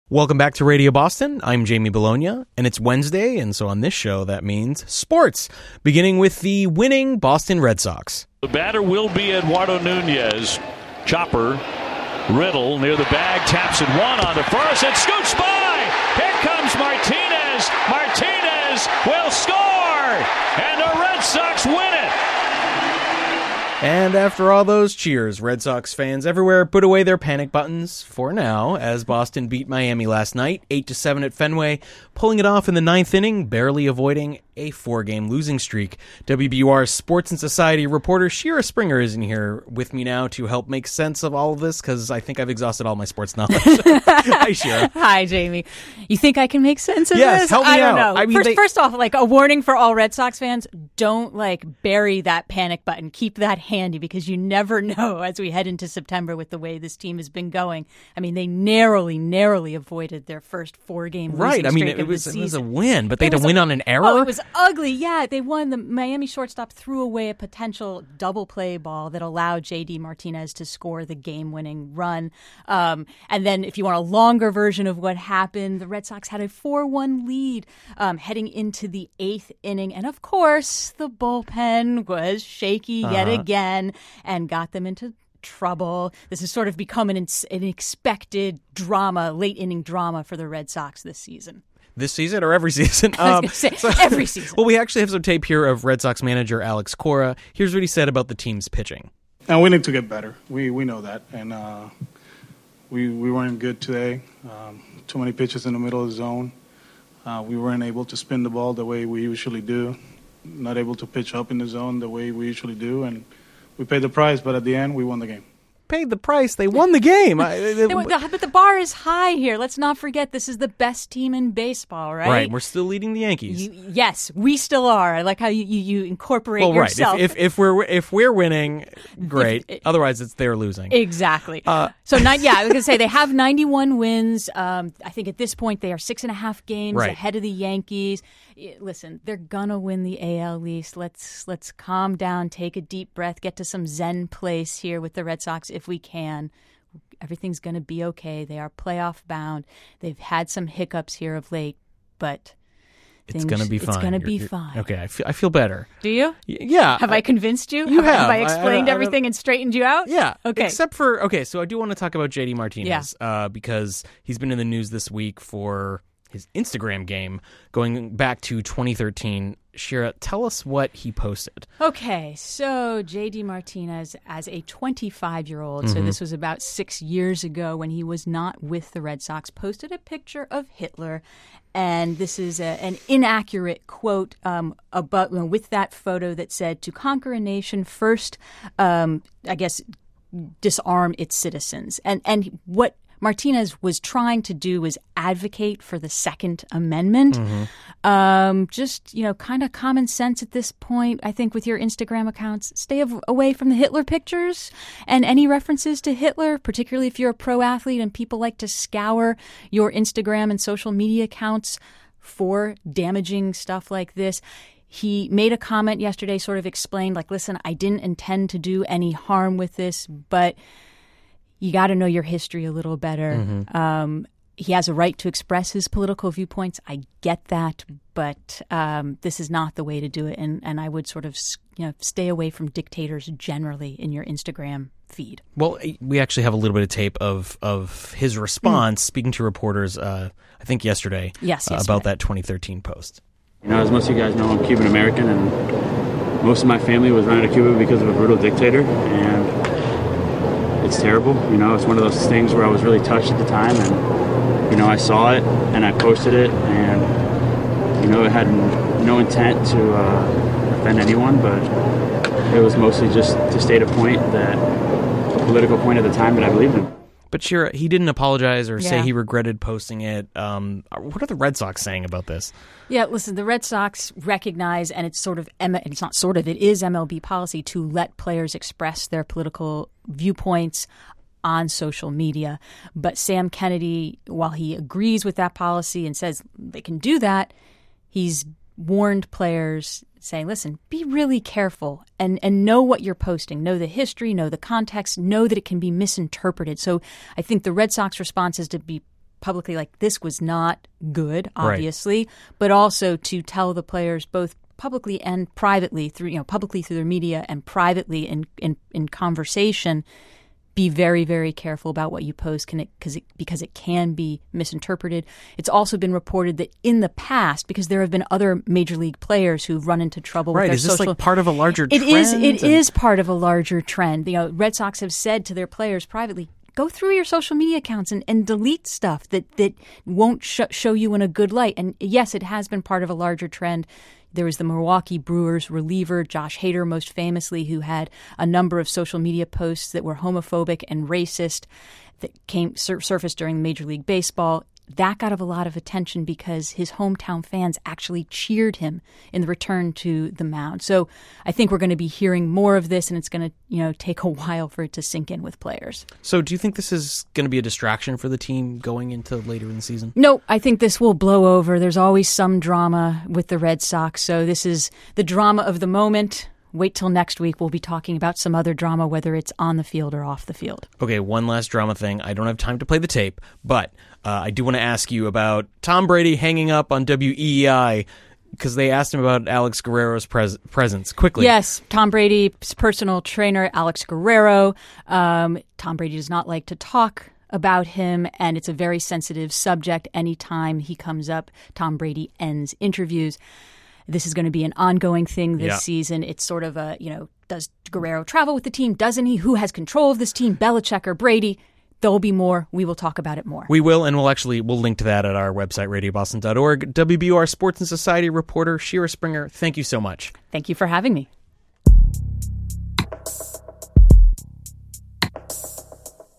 Welcome back to Radio Boston. I'm Jamie Bologna, and it's Wednesday, and so on this show, that means sports, beginning with the winning Boston Red Sox. The batter will be Eduardo Nunez. Chopper, Riddle near the bag, taps it one on the first, it scoots by! Here comes Martinez! Martinez will score! And the Red Sox win it! And after all those cheers, Red Sox fans everywhere put away their panic buttons for now as Boston beat Miami last night, 8-7 at Fenway, pulling it off in the ninth inning, barely avoiding a 4-game losing streak. WBUR's Sports and Society reporter Shira Springer is in here with me now to help make sense of all of this because I think I've exhausted all my sports knowledge. Hi, Shira. Hi, Jamie. You think I can make sense of yes, this? Help me I don't out. know. I mean, first off, a warning for all Red Sox fans, don't bury that panic button. Keep that handy because you never know as we head into September with the way this team has been going. I mean, they narrowly avoided their first 4-game losing streak Right. I mean, of it was the season. a win, but they had to win on an error? Oh, it was ugly. Yeah, they won. The Miami shortstop threw away a potential double play ball that allowed J.D. Martinez to score the game-winning run. And then if you want a longer version of what happened, the Red Sox had a 4-1 lead heading into the 8th inning. And, of course, the bullpen was shaky yet again and got them into trouble. This has sort of become an expected drama, late-inning drama for the Red Sox this season. This season or every season? I was going to say, every season. Well, we actually have some tape here of Red Sox manager Alex Cora. Here's what he said about the team's pitching. And we need to get better. We know that. And we weren't good today. Too many pitches in the middle of the zone. We weren't able to spin the ball the way we usually do. Not able to pitch up in the zone the way we usually do. And we paid the price, but at the end, we won the game. Paid the price. They won the game. But the bar is high here. Let's not forget this is the best team in baseball, right? Right. We're still leading the Yankees. Yes, we still are. I like how you incorporate yourself. Right. If we're winning, great. Otherwise, they're losing. Exactly. I was going to say they have 91 wins. I think at this point they are 6.5 games ahead of the Yankees. Listen, they're gonna win the AL East. Let's calm down, take a deep breath, get to some Zen place here with the Red Sox if we can. Everything's gonna be okay. They are playoff bound. They've had some hiccups here of late, but it's gonna be fine. It's gonna be fine. Okay, I feel better. Do you? Yeah. Have I convinced you? You have. Have I explained everything and straightened you out? Yeah. Okay. Except for so I do want to talk about J.D. Martinez because he's been in the news this week for his Instagram game going back to 2013. Shira, tell us what he posted. Okay, so J.D. Martinez as a 25-year-old, so this was about 6 years ago when he was not with the Red Sox, posted a picture of Hitler, and this is an inaccurate quote about with that photo that said, "To conquer a nation, first, disarm its citizens." And what Martinez was trying to do was advocate for the Second Amendment. Just, kind of common sense at this point. I think with your Instagram accounts, stay away from the Hitler pictures and any references to Hitler, particularly if you're a pro athlete and people like to scour your Instagram and social media accounts for damaging stuff like this. He made a comment yesterday, sort of explained, listen, I didn't intend to do any harm with this, but you got to know your history a little better. He has a right to express his political viewpoints. I get that, but this is not the way to do it. And I would sort of, stay away from dictators generally in your Instagram feed. Well, we actually have a little bit of tape of his response, speaking to reporters, I think yesterday, about that 2013 post. As most of you guys know, I'm Cuban American, and most of my family was run out of Cuba because of a brutal dictator, and it's terrible. It's one of those things where I was really touched at the time, and, I saw it, and I posted it, and, it had no intent to offend anyone, but it was mostly just to state a political point at the time that I believed in. But Shira, he didn't apologize or say he regretted posting it. What are the Red Sox saying about this? Yeah, listen, the Red Sox recognize, and it's it is MLB policy to let players express their political viewpoints on social media. But Sam Kennedy, while he agrees with that policy and says they can do that, he's warned players saying, listen, be really careful and know what you're posting. Know the history, know the context, know that it can be misinterpreted. So I think the Red Sox response is to be publicly, like, this was not good, obviously, but also to tell the players both publicly and privately through, publicly through their media and privately in conversation, be very, very careful about what you post because it can be misinterpreted. It's also been reported that in the past, because there have been other major league players who've run into trouble with their Is this social... like part of a larger trend? It is part of a larger trend. Red Sox have said to their players privately, go through your social media accounts and delete stuff that won't show you in a good light. And yes, it has been part of a larger trend. There was the Milwaukee Brewers reliever, Josh Hader, most famously, who had a number of social media posts that were homophobic and racist that surfaced during Major League Baseball. That got a lot of attention because his hometown fans actually cheered him in the return to the mound. So I think we're going to be hearing more of this, and it's going to take a while for it to sink in with players. So do you think this is going to be a distraction for the team going into later in the season? No, I think this will blow over. There's always some drama with the Red Sox, so this is the drama of the moment. Wait till next week. We'll be talking about some other drama, whether it's on the field or off the field. Okay, one last drama thing. I don't have time to play the tape, but I do want to ask you about Tom Brady hanging up on WEEI because they asked him about Alex Guerrero's presence. Quickly. Yes, Tom Brady's personal trainer, Alex Guerrero. Tom Brady does not like to talk about him, and it's a very sensitive subject. Anytime he comes up, Tom Brady ends interviews. This is going to be an ongoing thing this season. It's sort of a, does Guerrero travel with the team? Doesn't he? Who has control of this team? Belichick or Brady? There'll be more. We will talk about it more. We will, and we'll link to that at our website, radioboston.org. WBUR Sports and Society reporter Shira Springer, thank you so much. Thank you for having me.